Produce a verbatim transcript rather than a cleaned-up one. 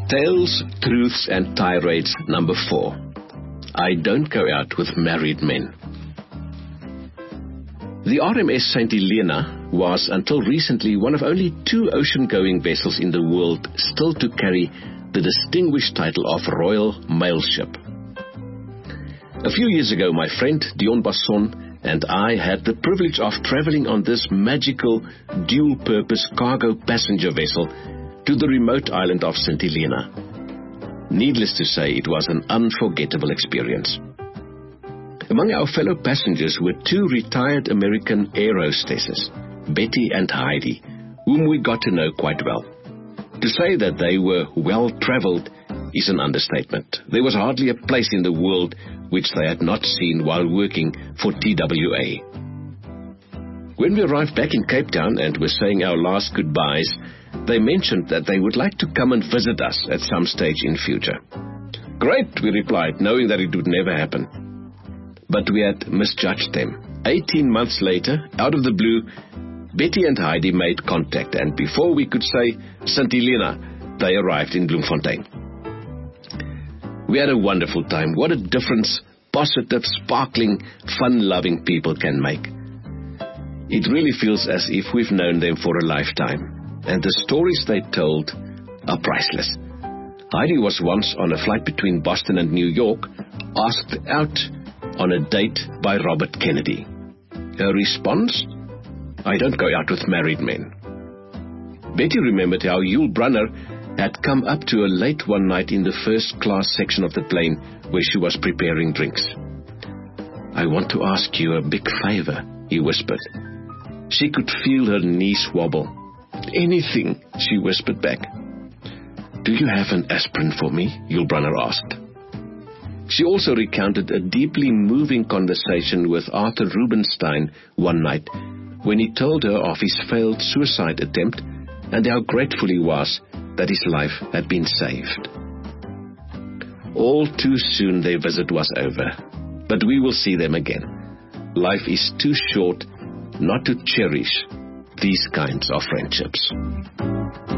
Tales, Truths and Tirades number four. I don't go out with married men. The R M S Saint Helena was until recently one of only two ocean-going vessels in the world still to carry the distinguished title of Royal Mail Ship. A few years ago, my friend Dion Basson and I had the privilege of traveling on this magical dual-purpose cargo passenger vessel to the remote island of Saint Helena. Needless to say, it was an unforgettable experience. Among our fellow passengers were two retired American air hostesses, Betty and Heidi, whom we got to know quite well. To say that they were well-traveled is an understatement. There was hardly a place in the world which they had not seen while working for T W A. When we arrived back in Cape Town and were saying our last goodbyes, they mentioned that they would like to come and visit us at some stage in future. Great, we replied, knowing that it would never happen. But we had misjudged them. Eighteen months later, out of the blue, Betty and Heidi made contact, and before we could say Saint Helena, they arrived in Bloemfontein. We had a wonderful time. What a difference positive, sparkling, fun-loving people can make. It really feels as if we've known them for a lifetime. And the stories they told are priceless. Heidi was once on a flight between Boston and New York, asked out on a date by Robert Kennedy. Her response? I don't go out with married men. Betty remembered how Yul Brynner had come up to her late one night in the first class section of the plane where she was preparing drinks. I want to ask you a big favor, he whispered. She could feel her knees wobble. Anything, she whispered back. Do you have an aspirin for me? Yul Brynner asked. She also recounted a deeply moving conversation with Arthur Rubinstein one night when he told her of his failed suicide attempt and how grateful he was that his life had been saved. All too soon their visit was over, but we will see them again. Life is too short not to cherish these kinds of friendships.